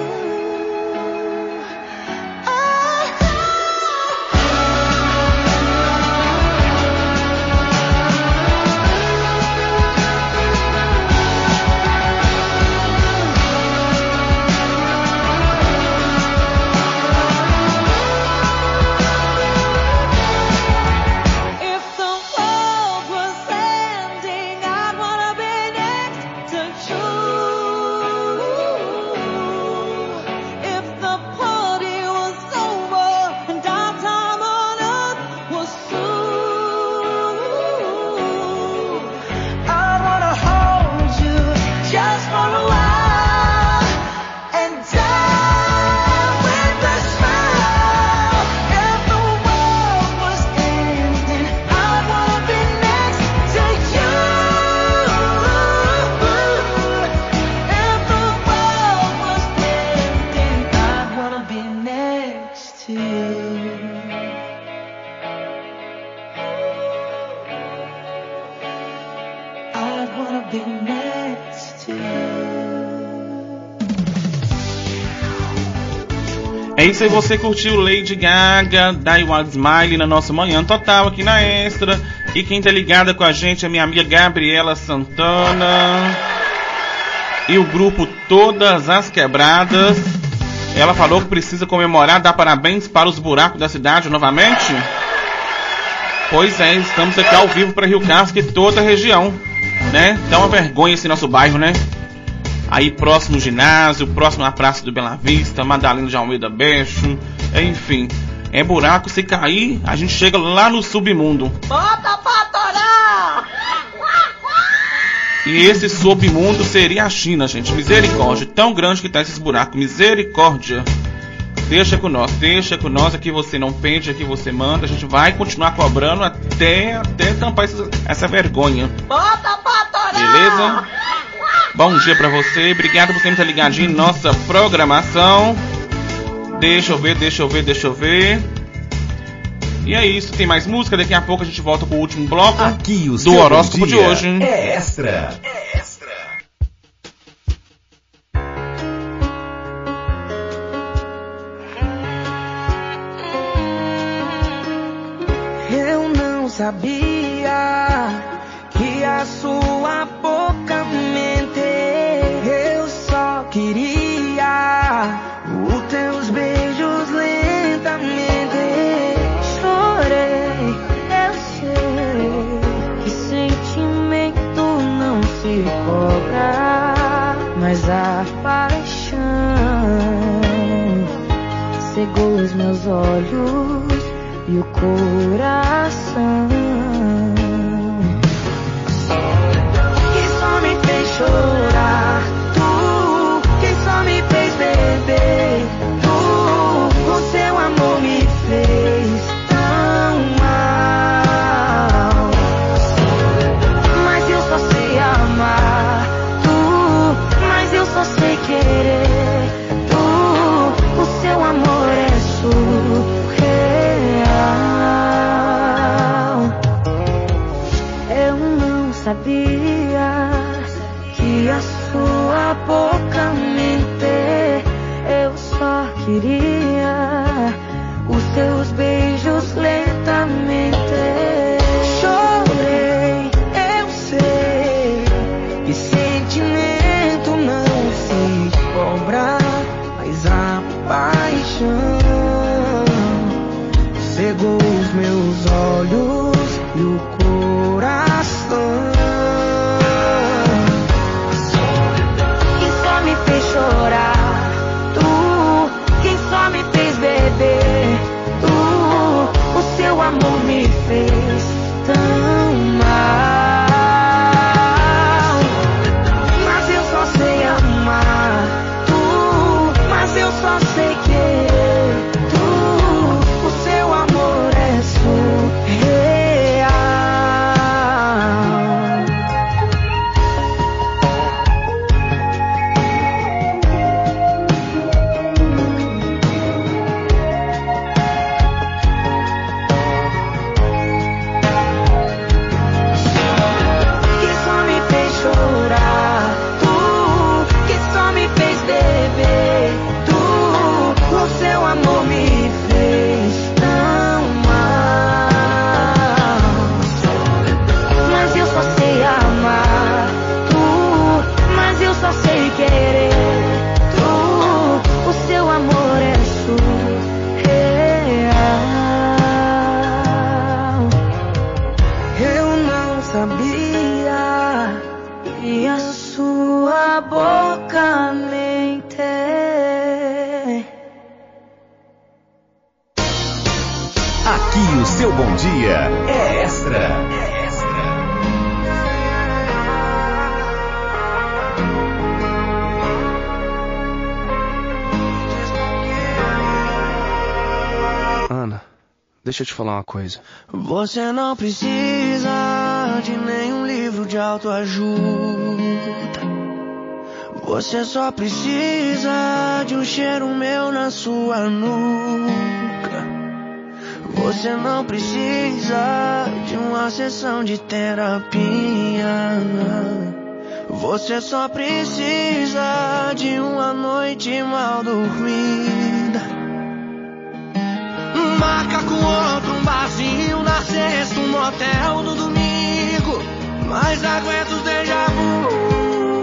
É isso aí, você curtiu Lady Gaga, Die Wild Smile na nossa Manhã Total aqui na Extra. E quem tá ligada com a gente é minha amiga Gabriela Santana e o grupo Todas as Quebradas. Ela falou que precisa comemorar, dar parabéns para os buracos da cidade novamente. Pois é, estamos aqui ao vivo para Rio Casca e toda a região, né? Dá uma vergonha esse nosso bairro, né? Aí próximo ao ginásio, próximo à Praça do Bela Vista, Madalena de Almeida Beixo, enfim, é buraco, se cair, a gente chega lá no submundo. Bota pra torar! E esse submundo seria a China, gente, misericórdia, tão grande que tá esses buracos, misericórdia. Deixa com nós, deixa com nós, aqui você não pede, aqui você manda, a gente vai continuar cobrando até, até tampar essa, essa vergonha. Bota pra torar! Beleza? Bom dia pra você, obrigado por sempre estar ligadinho em nossa programação. Deixa eu ver, deixa eu ver, deixa eu ver. E é isso, tem mais música, daqui a pouco a gente volta pro último bloco Aqui, o do horóscopo de hoje. É extra. É extra. Eu não sabia que a sua boca mente. Eu só queria os teus beijos lentamente. Chorei, eu sei que sentimento não se cobra, mas a paixão cegou os meus olhos e o coração. Chorar, tu que só me fez beber, tu, o seu amor me fez tão mal. Mas eu só sei amar, tu, mas eu só sei querer, tu, o seu amor é surreal. Eu não sabia que a sua Aqui o seu bom dia é Extra. É Extra. Ana, deixa eu te falar uma coisa. Você não precisa de nenhum livro de autoajuda. Você só precisa de um cheiro meu na sua nuca. Você não precisa de uma sessão de terapia. Você só precisa de uma noite mal dormida. Marca com outro um barzinho na sexta, um motel no domingo. Mas aguenta os déjà vu.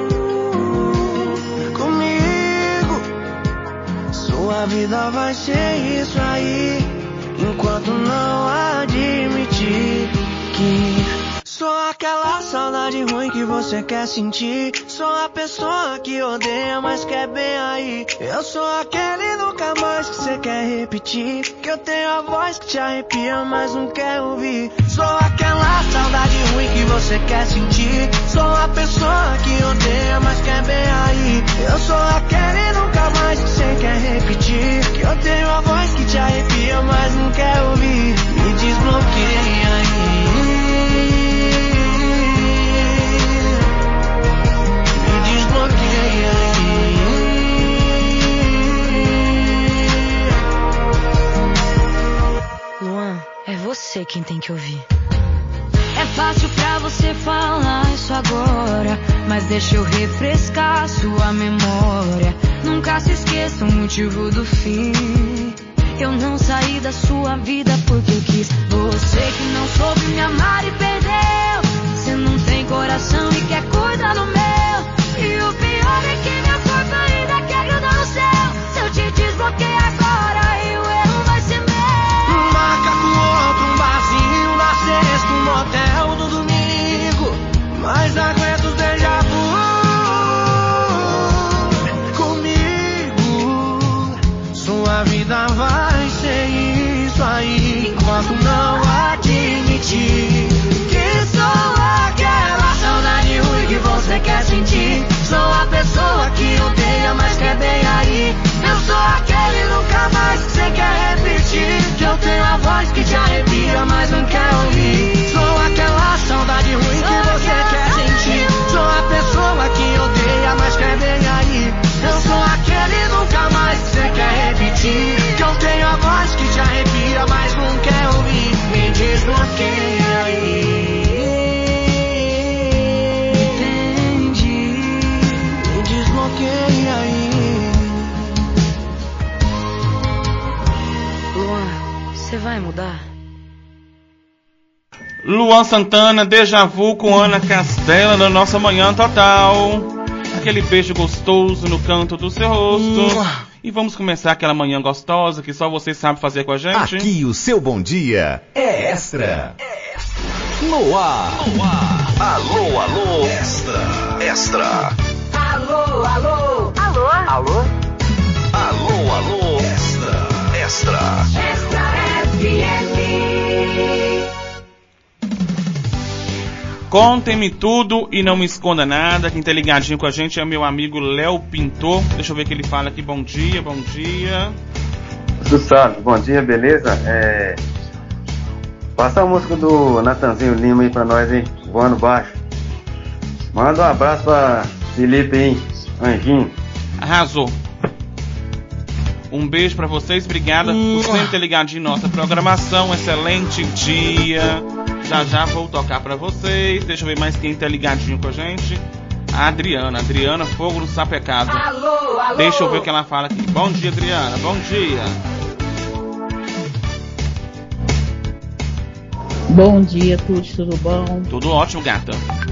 Sua vida vai ser isso aí, enquanto não admitir que sou aquela saudade ruim que você quer sentir. Sou a pessoa que odeia, mas quer bem aí. Eu sou aquele nunca mais que você quer repetir. Que eu tenho a voz que te arrepia, mas não quer ouvir. Sou aquela saudade ruim que você quer sentir. Sou a pessoa que odeia, mas quer bem aí. Eu sou aquele nunca mais que você quer repetir. Que eu tenho a voz que te arrepia, mas não quer ouvir. Me desbloqueia aí. Luan, é você quem tem que ouvir. É fácil pra você falar isso agora, mas deixa eu refrescar sua memória. Nunca se esqueça o motivo do fim. Eu não saí da sua vida porque eu quis. Você que não soube me amar e perdeu. Você não tem coração e quer cuidar do meu. E o pior é que meu corpo ainda quer grudar no céu. Se eu te desbloqueio agora, e o erro vai ser meu. Marca com outro um barzinho na sexta, um motel no domingo. Mas aguenta os déjà vu. Comigo, sua vida vai ser isso aí, enquanto não admitir que sou aquela saudade ruim que você quer sentir. Sou a pessoa que odeia, mas quer bem aí. Eu sou aquele nunca mais que você quer repetir. Que eu tenho a voz que te arrepia, mas não quer ouvir. Sou aquela saudade ruim que você quer sentir. Sou a pessoa que odeia, mas quer bem aí. Eu sou aquele nunca mais que você quer repetir. Que eu tenho a voz que te arrepia, mas não quer ouvir. Me desbloqueia aí. Desbloqueia aí. Luan, você vai mudar? Luan Santana, Déjà Vu com Ana Castela na nossa Manhã Total. Aquele beijo gostoso no canto do seu rosto. E vamos começar aquela manhã gostosa que só você sabe fazer com a gente. Aqui o seu bom dia é Extra. É Extra. No ar. No ar. Alô, alô. Extra. Extra. Alô, alô. Alô. Alô. Alô, alô. Extra. Extra. Extra F M. Contem-me tudo e não me esconda nada. Quem tá ligadinho com a gente é meu amigo Léo Pintor. Deixa eu ver o que ele fala aqui. Bom dia, bom dia. Gustavo, bom dia, beleza? É... Passa a música do Natanzinho Lima aí pra nós, hein? Voando baixo. Manda um abraço pra Felipe, hein? Anjinho. Arrasou. Um beijo pra vocês, obrigada por sempre ter ligadinho em nossa programação. Excelente dia. Já já vou tocar pra vocês. Deixa eu ver mais quem tá ligadinho com a gente. A Adriana, Adriana Fogo no Sapecado. Alô, alô. Deixa eu ver o que ela fala aqui. Bom dia, Adriana, bom dia. Bom dia, tudo, tudo bom? Tudo ótimo, gata.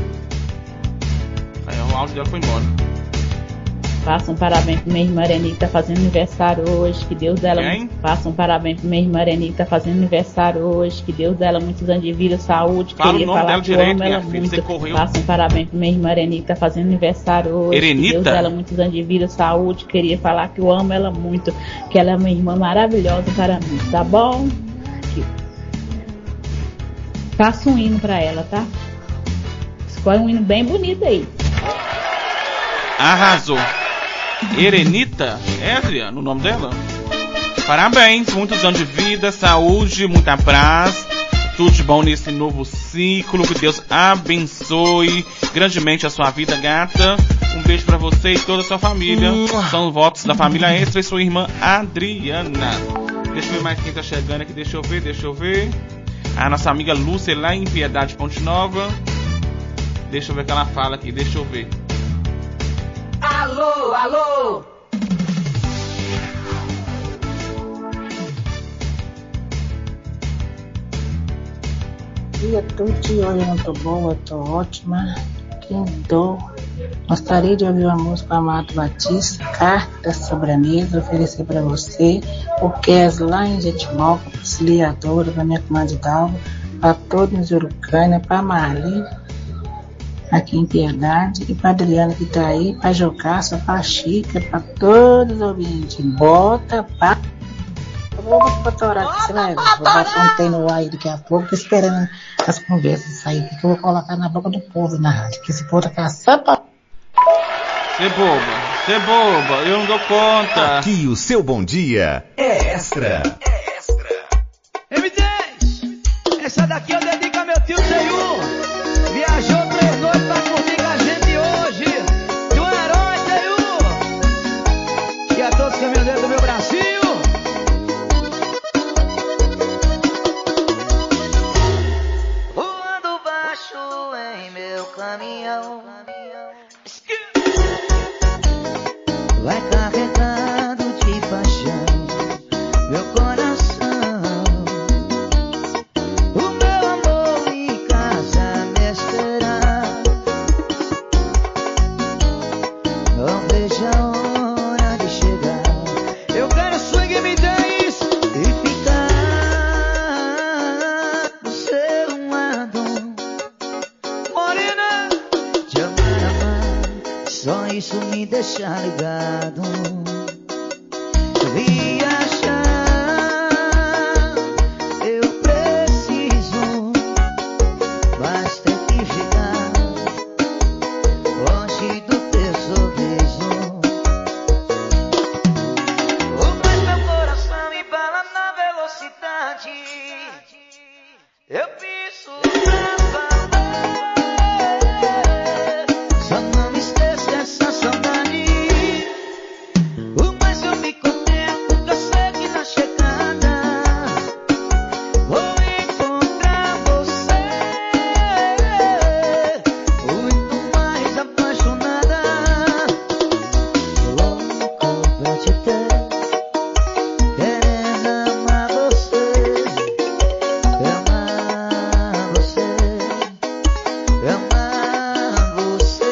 Aí o áudio dela foi embora. Faça um parabéns pra minha irmã Areni que tá fazendo aniversário hoje. Que Deus dela. Quem? Faça um parabéns pra minha irmã Areni que tá fazendo aniversário hoje. Que Deus dela muitos anos de vida, saúde. Fala Queria o nome falar dela que eu direito, amo minha ela filha, muito. você correu. Faça um parabéns pra minha irmã Areni que tá fazendo aniversário hoje. Erenita? Que Deus dela muitos anos de vida, saúde. Queria falar que eu amo ela muito. Que ela é uma irmã maravilhosa para mim, tá bom? Que faça um hino pra ela, tá? Escolhe um hino bem bonito aí. Arrasou. Erenita, é, Adriano, o nome dela? Parabéns, muitos anos de vida, saúde, muita paz, tudo de bom nesse novo ciclo, que Deus abençoe grandemente a sua vida, gata. Um beijo pra você e toda a sua família. São votos da família Extra e sua irmã Adriana. Deixa eu ver mais quem tá chegando aqui, deixa eu ver, deixa eu ver. A nossa amiga Lúcia lá em Piedade, Ponte Nova. Deixa eu ver o que ela fala aqui, deixa eu ver. Alô, alô! Dia todo dia, hoje eu não tô boa, eu tô ótima. Quem tô? Gostaria de ouvir uma música do Amado Batista, Carta sobre a Mesa, oferecer para você, o Kes lá em Jetimoca, auxiliadora, para minha comadre Dalva, para todos os Urucânia, para Marli, aqui em Piedade, e para Adriana que tá aí, para Jocasta, para Chica, para todos os ouvintes. Bota pra... Eu vou botar orar aqui, você vai ver. Vou botar um tem no ar aí daqui a pouco, tô esperando as conversas sair, que eu vou colocar na boca do povo na rádio, que esse povo tá caçando pra... Cê boba, cê boba, eu não dou conta. Aqui o seu bom dia é Extra. É Extra. M dez, essa daqui eu dedico a meu tio Senhor. Viajou três noites pra curtir com a gente hoje. Tu é um herói, Senhor. E a todos os caminhoneiros do meu Brasil. Voando baixo em meu caminhão, vai carregado de paixão meu coração. O meu amor em casa me esperar. Não vejo a hora de chegar. Eu quero swing M dez e ficar do seu lado. Morena, te amar, amar, só isso me deixa ligado. Viajar eu preciso, mas tem que ficar longe do teu sorriso. Mas meu coração embala na velocidade. Eu piso pra valer. Só não me esqueça essa saudade. Mas eu me contento, porque eu sei que na chegada vou encontrar você. Muito mais apaixonada, louco pra te ter, querendo amar você, amar você, amar você.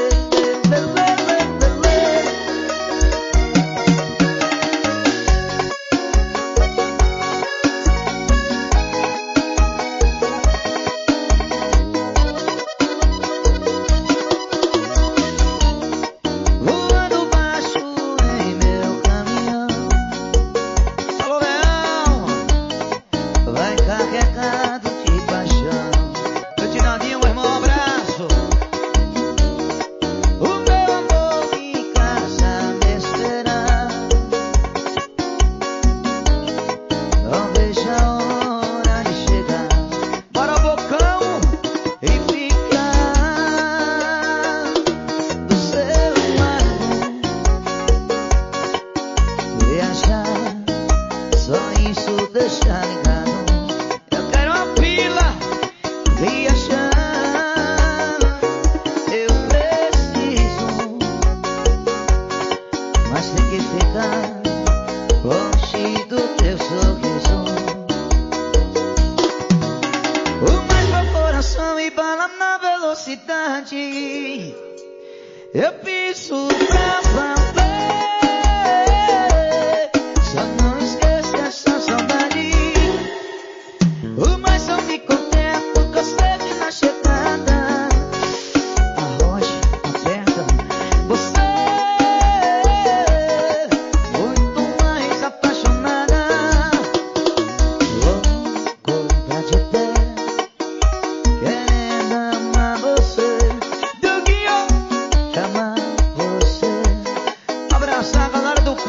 Voando baixo em meu caminhão. Alô, Leão, vai carregado de paixão. Eu te nadinho, meu irmão, abraço. O meu amor em casa me esperar. Não vejo a hora de chegar. Bora, Bocão, e ficar do seu lado. Viajar, só isso deixa ligado. Eu quero uma pila. Viajar eu preciso, mas tem que ficar longe